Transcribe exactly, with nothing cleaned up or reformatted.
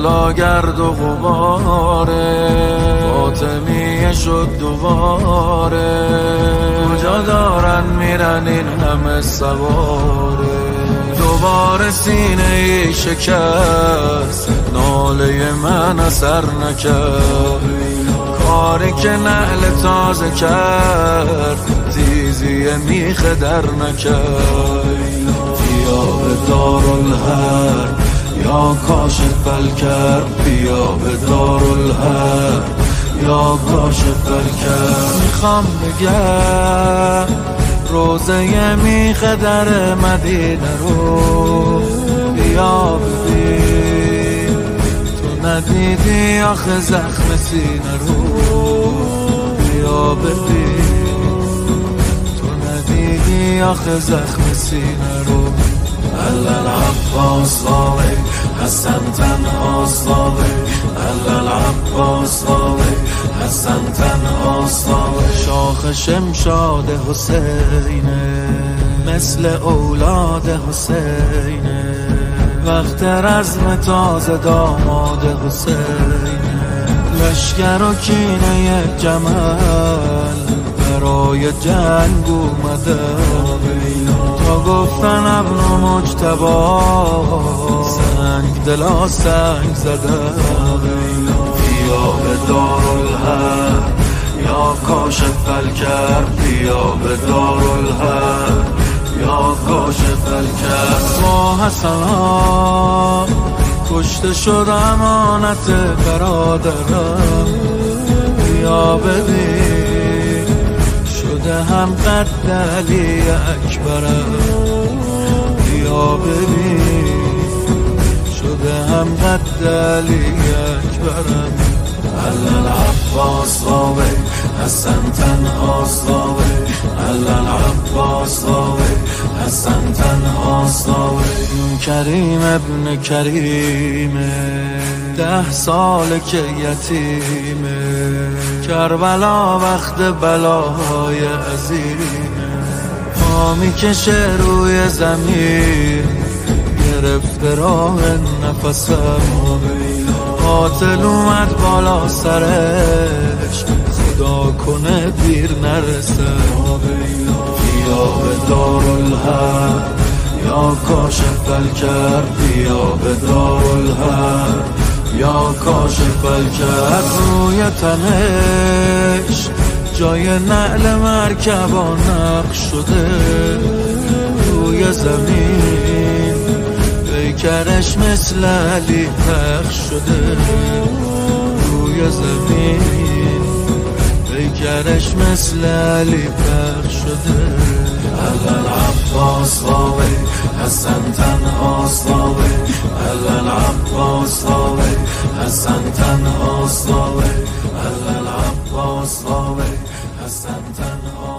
حالا گرد و غباره فاطمیه شد دوباره. کجا دارن میرن این همه سواره؟ دوباره سینه ای شکست، ناله من اثر نکرد. کاری که نعل تازه کرد تیزی میخ در نکرد. بیا به دارالحرب یا کاشف الکرب، بیا به دارالحرب یا کاشف الکرب. میخوام بگم روزه میخ در مدینه رو بیا ببین. تو ندیدی آخه زخم سینه رو بیا ببین. تو ندیدی آخه زخم سینه رو. العباس راوی حسن تنهاست راوی، العباس راوی حسن تنهاست راوی. شاخ شمشاد حسینه مثل اولاد حسینه، وقت رزم تازه داماد حسینه. لشگر و کینه جمل برای جنگ اومده، تا گفتن ابن مجتبی سنگ دلا سنگ زده. بیا به دارالحرب یا کاشف الکرب، بیا به دارالحرب یا کاشف الکرب. ما حسنا کشته شد امانت برادرم، بیا ببین شده هم قد علی اکبرم. بیا ببین شده هم قد علی اکبرم. العباس راوی حسن تنهاست راوی، العباس راوی حسن تنهاست راوی. کریم ابن کریمه ده سال که یتیمه، کربلا وقت بلاهای عظیمه. ما میکشه روی زمین گرفته راه نفسم، قاتل اومد بالا سرش خدا کنه دیر نرسه. بیا به دارالحرب یا کاشف الکرب، بیا به دارالحرب یا کاشف الکرب. روی تنش جای نعل مرکبا نقش شده، روی زمین پیکرش مثل علی پخش شده. روی زمین پیکرش مثل علی پخش شده. العباس راوی حسن تنهاست راوی، العباس راوی حسن تنهاست راوی، العباس راوی حسن تنهاست.